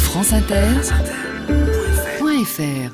franceinter.fr.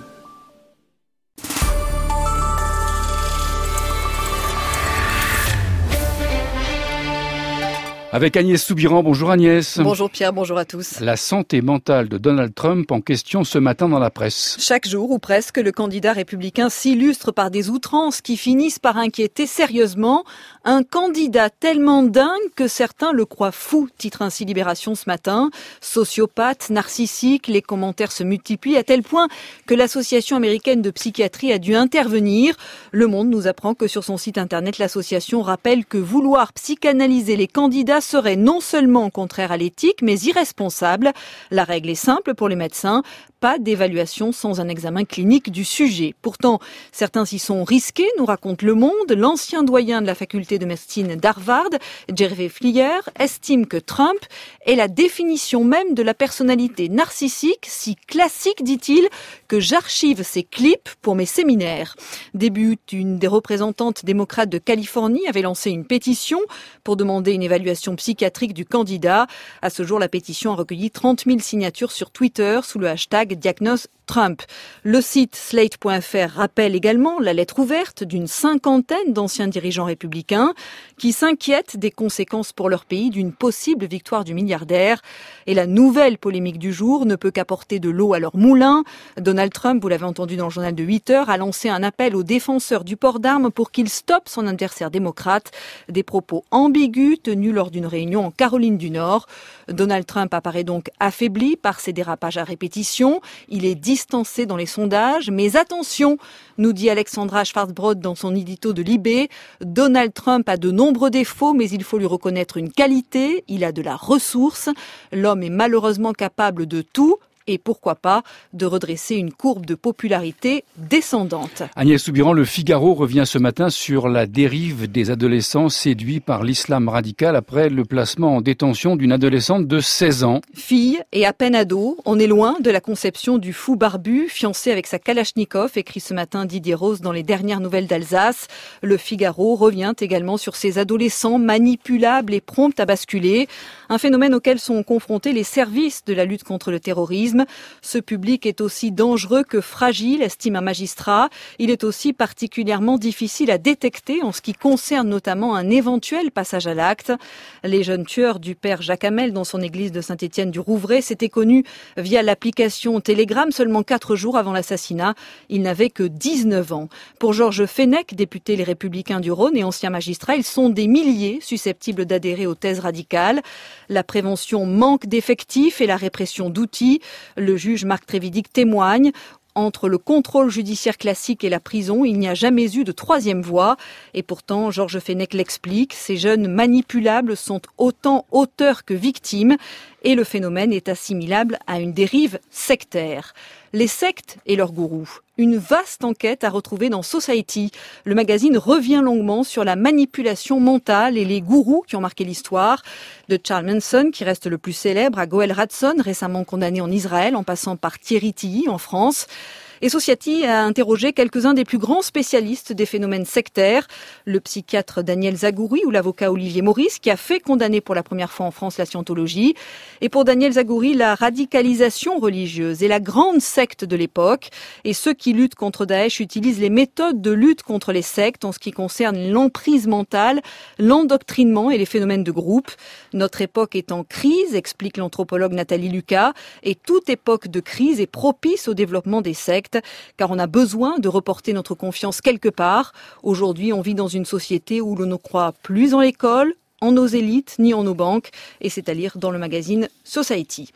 Avec Agnès Soubiran. Bonjour Agnès. Bonjour Pierre, bonjour à tous. La santé mentale de Donald Trump en question ce matin dans la presse. Chaque jour ou presque, le candidat républicain s'illustre par des outrances qui finissent par inquiéter sérieusement. Un candidat tellement dingue que certains le croient fou, titre ainsi Libération ce matin. Sociopathe, narcissique, les commentaires se multiplient à tel point que l'Association américaine de psychiatrie a dû intervenir. Le Monde nous apprend que sur son site internet, l'association rappelle que vouloir psychanalyser les candidats serait non seulement contraire à l'éthique, mais irresponsable. La règle est simple pour les médecins. Pas d'évaluation sans un examen clinique du sujet. Pourtant, certains s'y sont risqués, nous raconte Le Monde. L'ancien doyen de la faculté de médecine d'Harvard, Jeremy Flier, estime que Trump est la définition même de la personnalité narcissique, si classique, dit-il, que j'archive ses clips pour mes séminaires. Début, une des représentantes démocrates de Californie avait lancé une pétition pour demander une évaluation psychiatrique du candidat. À ce jour, la pétition a recueilli 30 000 signatures sur Twitter sous le hashtag Diagnose Trump. Le site Slate.fr rappelle également la lettre ouverte d'une 50aine d'anciens dirigeants républicains qui s'inquiètent des conséquences pour leur pays d'une possible victoire du milliardaire. Et la nouvelle polémique du jour ne peut qu'apporter de l'eau à leur moulin. Donald Trump, vous l'avez entendu dans le journal de 8 heures, a lancé un appel aux défenseurs du port d'armes pour qu'ils stoppent son adversaire démocrate. Des propos ambigus tenus lors d'une réunion en Caroline du Nord. Donald Trump apparaît donc affaibli par ses dérapages à répétition. Il est distancé dans les sondages, mais attention, nous dit Alexandra Schwarzbrod dans son édito de Libé, Donald Trump a de nombreux défauts, mais il faut lui reconnaître une qualité, il a de la ressource, l'homme est malheureusement capable de tout, et pourquoi pas de redresser une courbe de popularité descendante. Agnès Soubiran, Le Figaro revient ce matin sur la dérive des adolescents séduits par l'islam radical après le placement en détention d'une adolescente de 16 ans. Fille et à peine ado, on est loin de la conception du fou barbu fiancé avec sa Kalachnikov, écrit ce matin Didier Rose dans les dernières nouvelles d'Alsace. Le Figaro revient également sur ces adolescents manipulables et prompts à basculer, un phénomène auquel sont confrontés les services de la lutte contre le terrorisme. Ce public est aussi dangereux que fragile, estime un magistrat. Il est aussi particulièrement difficile à détecter en ce qui concerne notamment un éventuel passage à l'acte. Les jeunes tueurs du père Jacques Hamel dans son église de Saint-Étienne-du-Rouvray s'étaient connus via l'application Telegram seulement 4 jours avant l'assassinat. Il n'avait que 19 ans. Pour Georges Fenech, député Les Républicains du Rhône et ancien magistrat, ils sont des milliers susceptibles d'adhérer aux thèses radicales. La prévention manque d'effectifs et la répression d'outils. Le juge Marc Trévidic témoigne. Entre le contrôle judiciaire classique et la prison, il n'y a jamais eu de troisième voie. Et pourtant, Georges Fenech l'explique, ces jeunes manipulables sont autant auteurs que victimes et le phénomène est assimilable à une dérive sectaire. Les sectes et leurs gourous. Une vaste enquête à retrouver dans Society. Le magazine revient longuement sur la manipulation mentale et les gourous qui ont marqué l'histoire. De Charles Manson, qui reste le plus célèbre, à Goel Radson, récemment condamné en Israël, en passant par Thierry Tilly en France. Et Society a interrogé quelques-uns des plus grands spécialistes des phénomènes sectaires, le psychiatre Daniel Zagouri ou l'avocat Olivier Maurice, qui a fait condamner pour la première fois en France la scientologie. Et pour Daniel Zagouri, la radicalisation religieuse est la grande secte de l'époque. Et ceux qui luttent contre Daesh utilisent les méthodes de lutte contre les sectes en ce qui concerne l'emprise mentale, l'endoctrinement et les phénomènes de groupe. Notre époque est en crise, explique l'anthropologue Nathalie Lucas, et toute époque de crise est propice au développement des sectes. Car on a besoin de reporter notre confiance quelque part. Aujourd'hui, on vit dans une société où l'on ne croit plus en l'école, en nos élites, ni en nos banques. Et c'est à lire dans le magazine Society.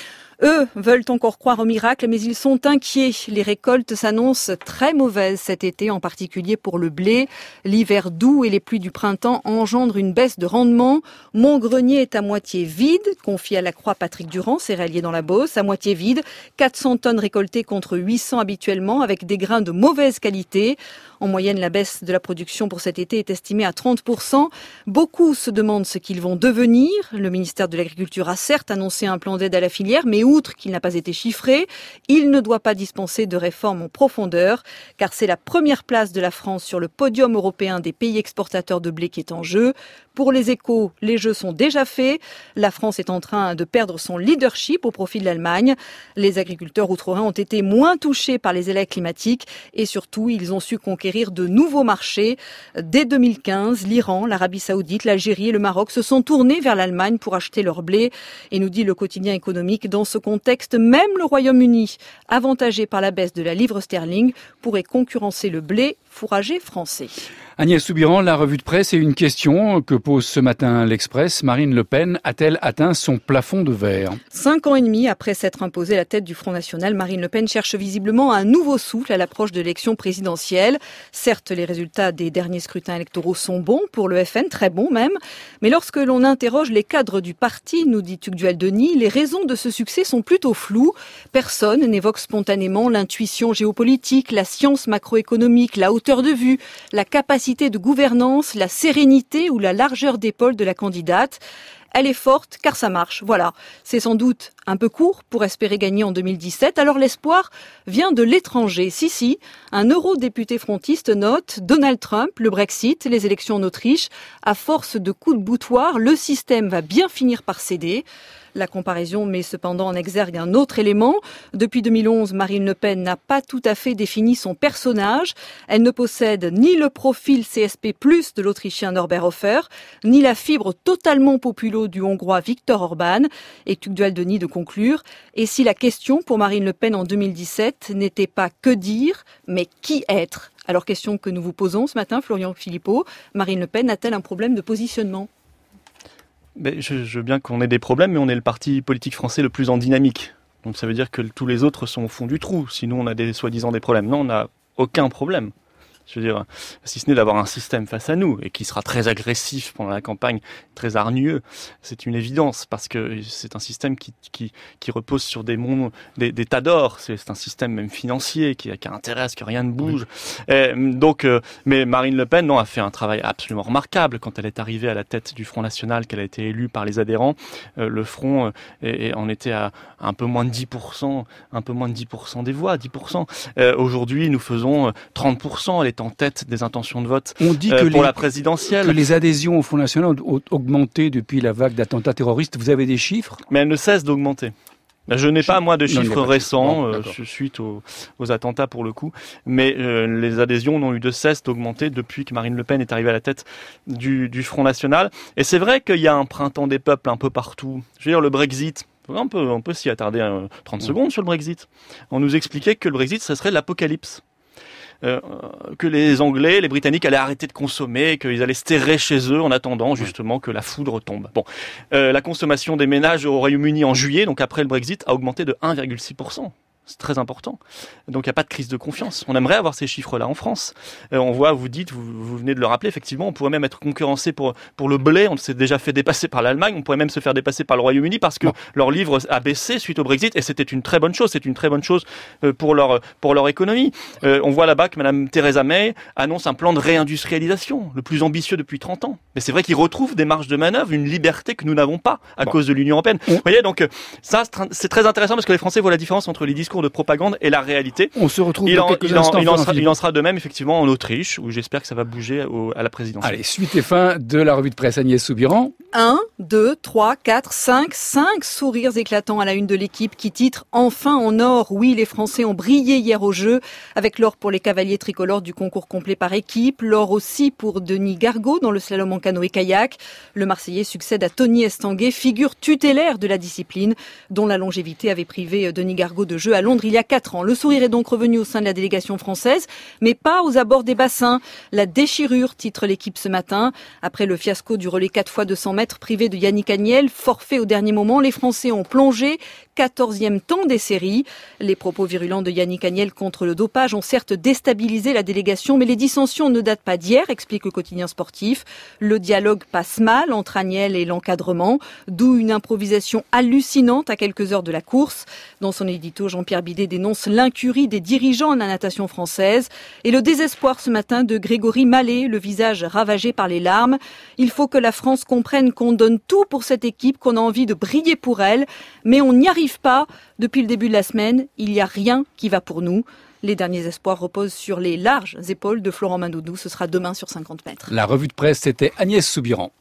Eux veulent encore croire au miracle, mais ils sont inquiets. Les récoltes s'annoncent très mauvaises cet été, en particulier pour le blé. L'hiver doux et les pluies du printemps engendrent une baisse de rendement. Mon grenier est à moitié vide, confie à la Croix Patrick Durand, céréalier dans la Beauce, à moitié vide. 400 tonnes récoltées contre 800 habituellement, avec des grains de mauvaise qualité. En moyenne, la baisse de la production pour cet été est estimée à 30%. Beaucoup se demandent ce qu'ils vont devenir. Le ministère de l'Agriculture a certes annoncé un plan d'aide à la filière, mais outre qu'il n'a pas été chiffré, il ne doit pas dispenser de réformes en profondeur, car c'est la première place de la France sur le podium européen des pays exportateurs de blé qui est en jeu. Pour les Échos, les jeux sont déjà faits. La France est en train de perdre son leadership au profit de l'Allemagne. Les agriculteurs outre-Rhin ont été moins touchés par les aléas climatiques et surtout, ils ont su conquérir de nouveaux marchés. Dès 2015, l'Iran, l'Arabie Saoudite, l'Algérie et le Maroc se sont tournés vers l'Allemagne pour acheter leur blé. Et nous dit le quotidien économique, dans ce contexte, même le Royaume-Uni, avantagé par la baisse de la livre sterling, pourrait concurrencer le blé fourragé français. Agnès Soubiran, la revue de presse et une question que pose ce matin l'Express. Marine Le Pen a-t-elle atteint son plafond de verre ? 5 ans et demi après s'être imposée à la tête du Front National, Marine Le Pen cherche visiblement un nouveau souffle à l'approche de l'élection présidentielle. Certes, les résultats des derniers scrutins électoraux sont bons pour le FN, très bons même. Mais lorsque l'on interroge les cadres du parti, nous dit Tugdual Denis, les raisons de ce succès sont plutôt floues. Personne n'évoque spontanément l'intuition géopolitique, la science macroéconomique, la hauteur de vue, la capacité de gouvernance, la sérénité ou la largeur d'épaule de la candidate. Elle est forte car ça marche, voilà. C'est sans doute un peu court pour espérer gagner en 2017, alors l'espoir vient de l'étranger. Si, un eurodéputé frontiste note Donald Trump, le Brexit, les élections en Autriche. À force de coups de boutoir, le système va bien finir par céder. La comparaison met cependant en exergue un autre élément. Depuis 2011, Marine Le Pen n'a pas tout à fait défini son personnage. Elle ne possède ni le profil CSP+, de l'Autrichien Norbert Hofer, ni la fibre totalement populo du Hongrois Viktor Orban. Et Tugdual Denis de conclure. Et si la question pour Marine Le Pen en 2017 n'était pas que dire, mais qui être ? Alors question que nous vous posons ce matin, Florian Philippot. Marine Le Pen a-t-elle un problème de positionnement ? Mais je veux bien qu'on ait des problèmes, mais on est le parti politique français le plus en dynamique. Donc ça veut dire que tous les autres sont au fond du trou. Sinon, on a soi-disant des problèmes. Non, on n'a aucun problème. Je veux dire, si ce n'est d'avoir un système face à nous et qui sera très agressif pendant la campagne, très hargneux, c'est une évidence parce que c'est un système qui repose sur des tas d'or. C'est un système même financier qui a intérêt à ce que rien ne bouge. Oui. Mais Marine Le Pen, a fait un travail absolument remarquable quand elle est arrivée à la tête du Front National, qu'elle a été élue par les adhérents. Le Front en était à un peu moins de 10% des voix, 10%. Aujourd'hui, nous faisons 30%. Elle est en tête des intentions de vote pour la présidentielle. Que les adhésions au Front National ont augmenté depuis la vague d'attentats terroristes. Vous avez des chiffres ? Mais elles ne cessent d'augmenter. Je n'ai pas, moi, de chiffres récents suite aux attentats, pour le coup. Mais les adhésions n'ont eu de cesse d'augmenter depuis que Marine Le Pen est arrivée à la tête du Front National. Et c'est vrai qu'il y a un printemps des peuples un peu partout. Je veux dire, le Brexit... On peut s'y attarder 30 secondes sur le Brexit. On nous expliquait que le Brexit, ça serait l'apocalypse. Que les Anglais, les Britanniques allaient arrêter de consommer, qu'ils allaient se terrer chez eux en attendant justement que la foudre tombe. La consommation des ménages au Royaume-Uni en juillet, donc après le Brexit, a augmenté de 1,6%. C'est très important. Donc il n'y a pas de crise de confiance. On aimerait avoir ces chiffres-là en France. On voit, vous venez de le rappeler, effectivement, on pourrait même être concurrencé pour le blé. On s'est déjà fait dépasser par l'Allemagne. On pourrait même se faire dépasser par le Royaume-Uni parce que leur livre a baissé suite au Brexit et c'était une très bonne chose. C'est une très bonne chose pour leur économie. On voit là-bas que Madame Theresa May annonce un plan de réindustrialisation, le plus ambitieux depuis 30 ans. Mais c'est vrai qu'il retrouve des marges de manœuvre, une liberté que nous n'avons pas à cause de l'Union européenne. Vous voyez, donc ça, c'est très intéressant parce que les Français voient la différence entre les discours de propagande et la réalité. On se retrouve il en sera de même effectivement en Autriche où j'espère que ça va bouger à la présidentielle. Allez, suite et fin de la revue de presse. Agnès Soubiran. 1, 2, 3, 4, 5 sourires éclatants à la une de l'équipe qui titre « Enfin en or ». Oui, les Français ont brillé hier au jeu avec l'or pour les cavaliers tricolores du concours complet par équipe, l'or aussi pour Denis Gargaud dans le slalom en canoë-kayak. Le Marseillais succède à Tony Estanguet, figure tutélaire de la discipline dont la longévité avait privé Denis Gargaud de jeu à Londres il y a 4 ans. Le sourire est donc revenu au sein de la délégation française, mais pas aux abords des bassins. La déchirure, titre l'équipe ce matin. Après le fiasco du relais 4 x 200 mètres privé de Yannick Agnel, forfait au dernier moment, les Français ont plongé. 14e temps des séries. Les propos virulents de Yannick Agnel contre le dopage ont certes déstabilisé la délégation, mais les dissensions ne datent pas d'hier, explique le quotidien sportif. Le dialogue passe mal entre Agnel et l'encadrement, d'où une improvisation hallucinante à quelques heures de la course. Dans son édito, Jean-Pierre Bidet dénonce l'incurie des dirigeants de la natation française et le désespoir ce matin de Grégory Mallet, le visage ravagé par les larmes. Il faut que la France comprenne qu'on donne tout pour cette équipe, qu'on a envie de briller pour elle, mais on n'y arrive arrive pas. Depuis le début de la semaine, il n'y a rien qui va pour nous. Les derniers espoirs reposent sur les larges épaules de Florent Manodou. Ce sera demain sur 50 mètres. La revue de presse, c'était Agnès Soubiran.